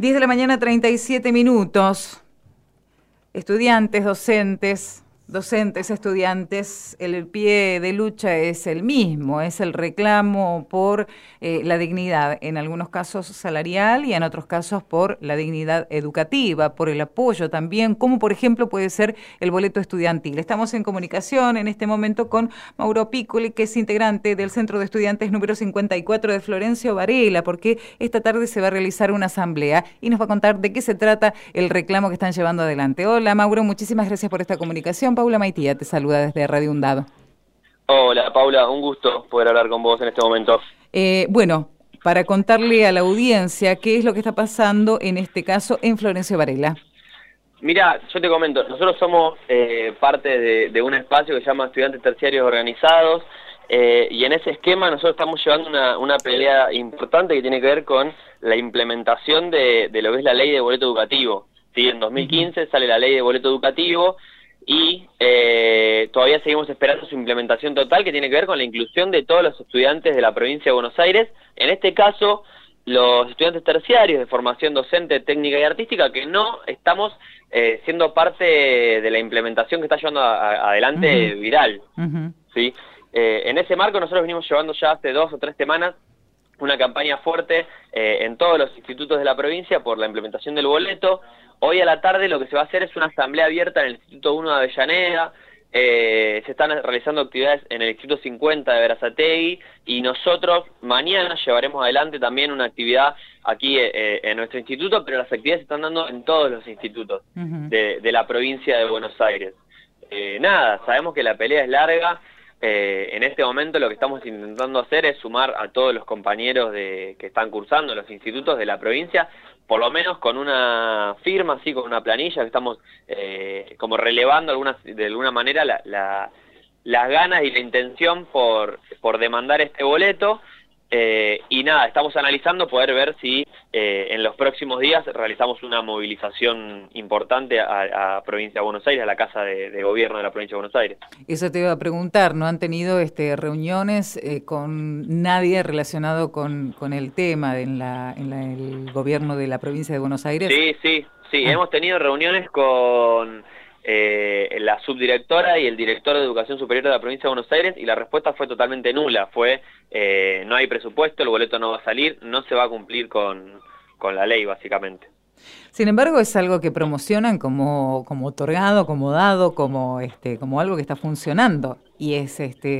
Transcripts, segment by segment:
10 de la mañana, 37 minutos. Estudiantes, docentes, estudiantes, el pie de lucha es el mismo, es el reclamo por la dignidad, en algunos casos salarial y en otros casos por la dignidad educativa, por el apoyo también, como por ejemplo puede ser el boleto estudiantil. Estamos en comunicación en este momento con Mauro Piccoli, que es integrante del Centro de Estudiantes número 54 de Florencio Varela, porque esta tarde se va a realizar una asamblea y nos va a contar de qué se trata el reclamo que están llevando adelante. Hola Mauro, muchísimas gracias por esta comunicación. Paula Maitía te saluda desde Radio UNDAV. Hola Paula, un gusto poder hablar con vos en este momento. Bueno, para contarle a la audiencia qué es lo que está pasando en este caso en Florencio Varela. Mira, yo te comento, nosotros somos parte de un espacio que se llama Estudiantes Terciarios Organizados, y en ese esquema nosotros estamos llevando una pelea importante que tiene que ver con la implementación de lo que es la ley de boleto educativo. ¿Sí? En 2015 sale la ley de boleto educativo y todavía seguimos esperando su implementación total, que tiene que ver con la inclusión de todos los estudiantes de la provincia de Buenos Aires, en este caso los estudiantes terciarios de formación docente, técnica y artística, que no estamos siendo parte de la implementación que está llevando adelante Viral. ¿Sí? En ese marco nosotros venimos llevando ya hace 2 o 3 semanas una campaña fuerte en todos los institutos de la provincia por la implementación del boleto. Hoy a la tarde lo que se va a hacer es una asamblea abierta en el Instituto 1 de Avellaneda, se están realizando actividades en el Instituto 50 de Berazategui, y nosotros mañana llevaremos adelante también una actividad aquí en nuestro instituto, pero las actividades se están dando en todos los institutos de la provincia de Buenos Aires. Nada, sabemos que la pelea es larga. En este momento lo que estamos intentando hacer es sumar a todos los compañeros que están cursando en los institutos de la provincia, por lo menos con una firma, así, con una planilla, que estamos como relevando de alguna manera las ganas y la intención por demandar este boleto. Y nada, estamos analizando poder ver si en los próximos días realizamos una movilización importante a Provincia de Buenos Aires, a la Casa de Gobierno de la Provincia de Buenos Aires. Eso te iba a preguntar, ¿no han tenido reuniones con nadie relacionado con el tema en el gobierno de la Provincia de Buenos Aires? Sí, hemos tenido reuniones con la subdirectora y el director de Educación Superior de la Provincia de Buenos Aires, y la respuesta fue totalmente nula. Fue no hay presupuesto, el boleto no va a salir, no se va a cumplir con la ley, básicamente. Sin embargo, es algo que promocionan como otorgado, como dado, como algo que está funcionando, y es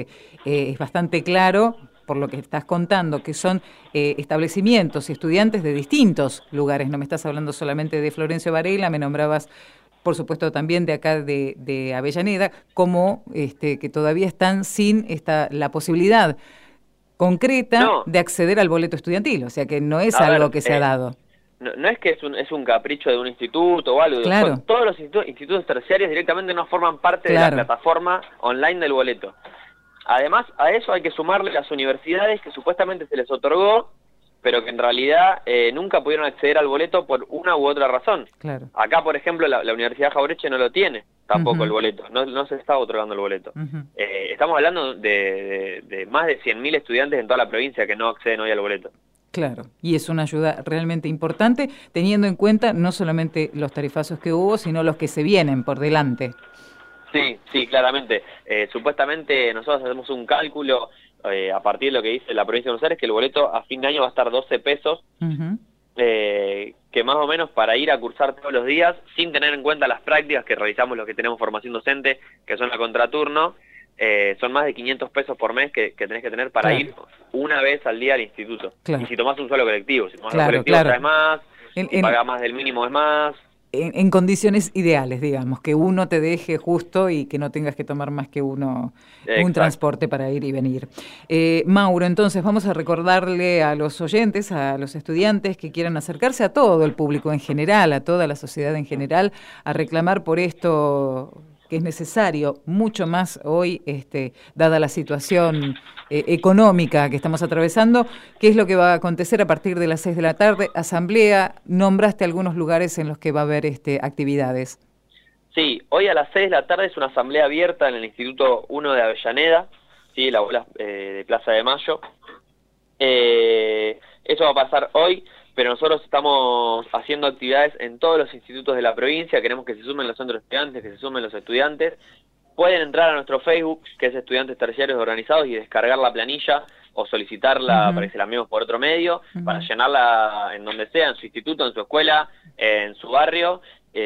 bastante claro por lo que estás contando, que son establecimientos y estudiantes de distintos lugares. No me estás hablando solamente de Florencio Varela, me nombrabas por supuesto también de acá de Avellaneda, como que todavía están sin la posibilidad concreta de acceder al boleto estudiantil, o sea que no es algo que se ha dado. No es que es un capricho de un instituto o algo, claro. Todos los institutos terciarios directamente no forman parte de la plataforma online del boleto. Además, a eso hay que sumarle las universidades que supuestamente se les otorgó, pero que en realidad nunca pudieron acceder al boleto por una u otra razón. Claro. Acá, por ejemplo, la Universidad Jauretche no lo tiene tampoco el boleto, no se está otorgando el boleto. Estamos hablando de más de 100.000 estudiantes en toda la provincia que no acceden hoy al boleto. Claro, y es una ayuda realmente importante, teniendo en cuenta no solamente los tarifazos que hubo, sino los que se vienen por delante. Sí, claramente. Supuestamente nosotros hacemos un cálculo a partir de lo que dice la provincia de Buenos Aires, que el boleto a fin de año va a estar 12 pesos, que más o menos para ir a cursar todos los días, sin tener en cuenta las prácticas que realizamos los que tenemos formación docente, que son a contraturno, son más de 500 pesos por mes que tenés que tener para ir una vez al día al instituto. Y si tomás un solo colectivo, si tomás un colectivo ya es más, si pagás más del mínimo es más. En condiciones ideales, digamos, que uno te deje justo y que no tengas que tomar más que un transporte para ir y venir. Mauro, entonces vamos a recordarle a los oyentes, a los estudiantes que quieran acercarse, a todo el público en general, a toda la sociedad en general, a reclamar por esto que es necesario, mucho más hoy, dada la situación económica que estamos atravesando. ¿Qué es lo que va a acontecer a partir de las 6 de la tarde? Asamblea, nombraste algunos lugares en los que va a haber actividades. Sí, hoy a las 6 de la tarde es una asamblea abierta en el Instituto 1 de Avellaneda, ¿sí? La de Plaza de Mayo. Eso va a pasar hoy, pero nosotros estamos haciendo actividades en todos los institutos de la provincia, queremos que se sumen los centros de estudiantes, que se sumen los estudiantes. Pueden entrar a nuestro Facebook, que es Estudiantes Terciarios Organizados, y descargar la planilla o solicitarla para que se la enviemos por otro medio, para llenarla en donde sea, en su instituto, en su escuela, en su barrio,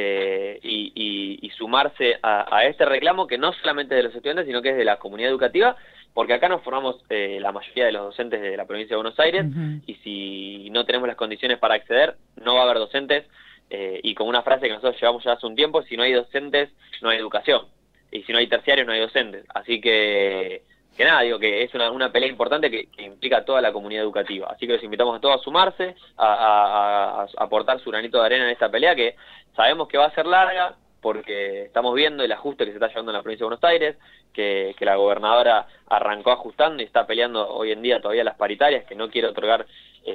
y sumarse a este reclamo que no solamente es de los estudiantes, sino que es de la comunidad educativa, porque acá nos formamos la mayoría de los docentes de la provincia de Buenos Aires, y si no tenemos las condiciones para acceder, no va a haber docentes, y con una frase que nosotros llevamos ya hace un tiempo: si no hay docentes, no hay educación, y si no hay terciarios, no hay docentes. Así que nada, digo que es una pelea importante que implica a toda la comunidad educativa. Así que los invitamos a todos a sumarse, a aportar su granito de arena en esta pelea, que sabemos que va a ser larga, porque estamos viendo el ajuste que se está llevando en la provincia de Buenos Aires, que la gobernadora arrancó ajustando y está peleando hoy en día todavía las paritarias, que no quiere otorgar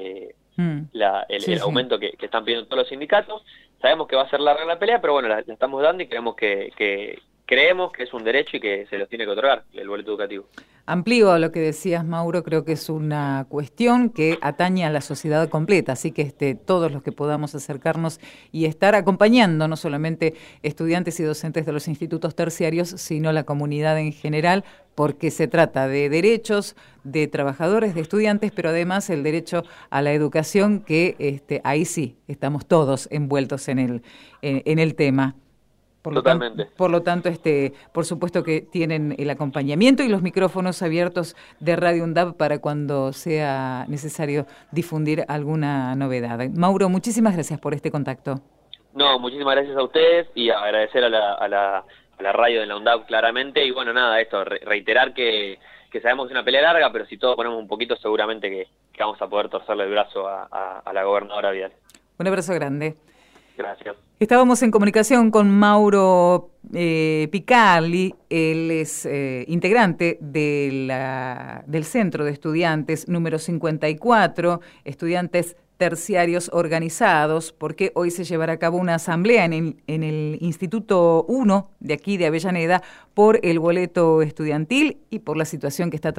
el aumento que están pidiendo todos los sindicatos. Sabemos que va a ser larga la pelea, pero bueno, la estamos dando, y creemos que es un derecho y que se los tiene que otorgar el boleto educativo. Amplío lo que decías, Mauro, creo que es una cuestión que atañe a la sociedad completa, así que todos los que podamos acercarnos y estar acompañando no solamente estudiantes y docentes de los institutos terciarios, sino la comunidad en general, porque se trata de derechos de trabajadores, de estudiantes, pero además el derecho a la educación, que ahí sí estamos todos envueltos en el tema. Totalmente. Por lo tanto, por supuesto que tienen el acompañamiento y los micrófonos abiertos de Radio UNDAB para cuando sea necesario difundir alguna novedad. Mauro, muchísimas gracias por este contacto. No, muchísimas gracias a ustedes, y agradecer a la radio de la UNDAB claramente, y bueno, nada, esto, reiterar que sabemos que es una pelea larga, pero si todos ponemos un poquito, seguramente que vamos a poder torcerle el brazo a la gobernadora Vidal. Un abrazo grande. Gracias. Estábamos en comunicación con Mauro Picali. Él es integrante del Centro de Estudiantes número 54, Estudiantes Terciarios Organizados, porque hoy se llevará a cabo una asamblea en el Instituto 1 de aquí de Avellaneda por el boleto estudiantil y por la situación que están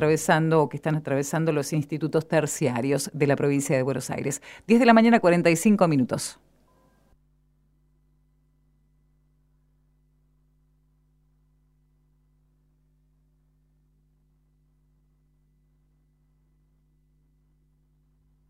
atravesando los institutos terciarios de la provincia de Buenos Aires. 10 de la mañana, 45 minutos.